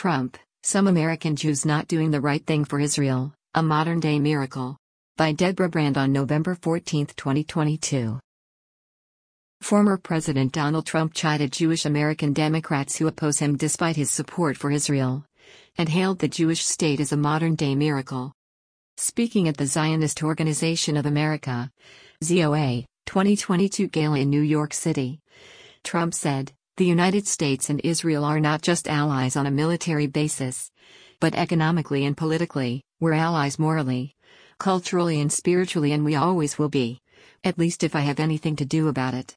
Trump, Some American Jews Not Doing the Right Thing for Israel, A Modern-Day Miracle. By Deborah Brand on November 14, 2022. Former President Donald Trump chided Jewish American Democrats who oppose him despite his support for Israel, and hailed the Jewish state as a modern-day miracle. Speaking at the Zionist Organization of America, ZOA, 2022 gala in New York City, Trump said, "The United States and Israel are not just allies on a military basis, but economically and politically, we're allies morally, culturally and spiritually, and we always will be, at least if I have anything to do about it."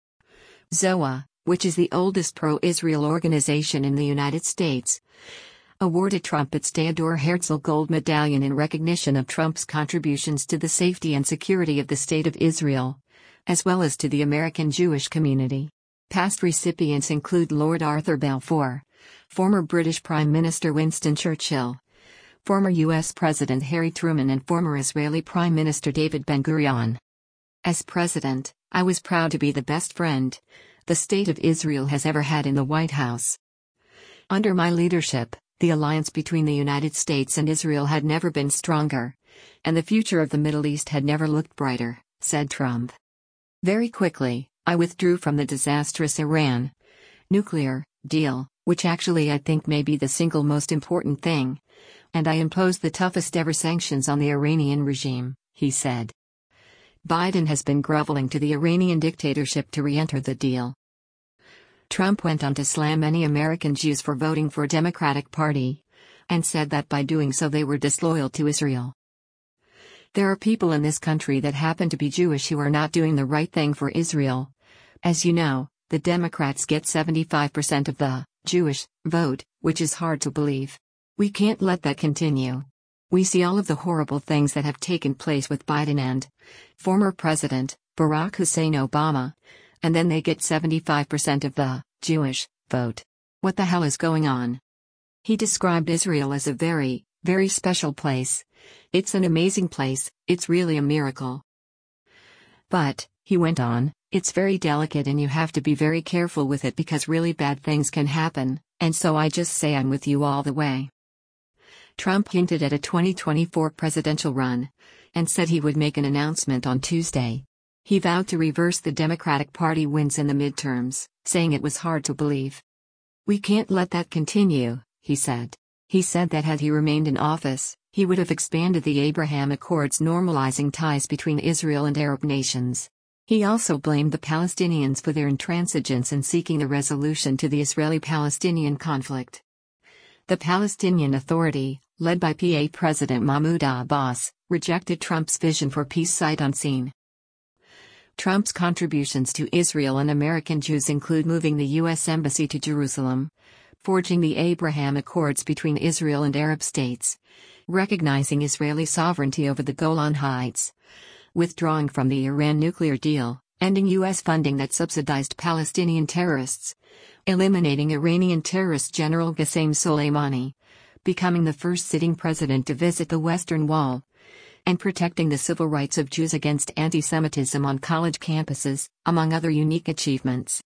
ZOA, which is the oldest pro-Israel organization in the United States, awarded Trump its Theodor Herzl Gold Medallion in recognition of Trump's contributions to the safety and security of the State of Israel, as well as to the American Jewish community. Past recipients include Lord Arthur Balfour, former British Prime Minister Winston Churchill, former U.S. President Harry Truman, and former Israeli Prime Minister David Ben-Gurion. As president, I was proud to be the best friend the State of Israel has ever had in the White House. Under my leadership, the alliance between the United States and Israel had never been stronger, and the future of the Middle East had never looked brighter, said Trump. Very quickly, I withdrew from the disastrous Iran nuclear deal, which actually I think may be the single most important thing, and I imposed the toughest ever sanctions on the Iranian regime, he said. Biden has been groveling to the Iranian dictatorship to re-enter the deal. Trump went on to slam many American Jews for voting for Democratic Party, and said that by doing so they were disloyal to Israel. There are people in this country that happen to be Jewish who are not doing the right thing for Israel. As you know, the Democrats get 75% of the Jewish vote, which is hard to believe. We can't let that continue. We see all of the horrible things that have taken place with Biden and former President Barack Hussein Obama, and then they get 75% of the Jewish vote. What the hell is going on? He described Israel as a very, very special place. It's an amazing place, it's really a miracle. But, he went on, it's very delicate and you have to be very careful with it because really bad things can happen, and so I just say I'm with you all the way. Trump hinted at a 2024 presidential run, and said he would make an announcement on Tuesday. He vowed to reverse the Democratic Party wins in the midterms, saying it was hard to believe. "We can't let that continue," he said. He said that had he remained in office, he would have expanded the Abraham Accords, normalizing ties between Israel and Arab nations. He also blamed the Palestinians for their intransigence in seeking a resolution to the Israeli-Palestinian conflict. The Palestinian Authority, led by PA President Mahmoud Abbas, rejected Trump's vision for peace sight unseen. Trump's contributions to Israel and American Jews include moving the U.S. Embassy to Jerusalem, forging the Abraham Accords between Israel and Arab states, recognizing Israeli sovereignty over the Golan Heights, withdrawing from the Iran nuclear deal, ending U.S. funding that subsidized Palestinian terrorists, eliminating Iranian terrorist General Qasem Soleimani, becoming the first sitting president to visit the Western Wall, and protecting the civil rights of Jews against anti-Semitism on college campuses, among other unique achievements.